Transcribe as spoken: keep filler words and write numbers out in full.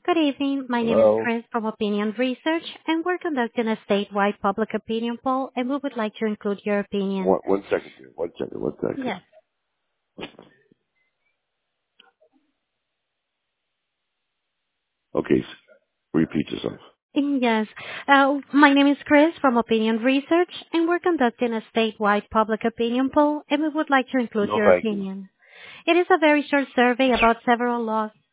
Good evening. My name is Hello. Chris from Opinion Research, and we're conducting a statewide public opinion poll, and we would like to include your opinion. One, one second here. One second. One second. Yes. Okay. s- Repeat yourself. Yes. Uh, my name is Chris from Opinion Research, and we're conducting a statewide public opinion poll, and we would like to include No, your thank you. opinion. It is a very short survey about several laws.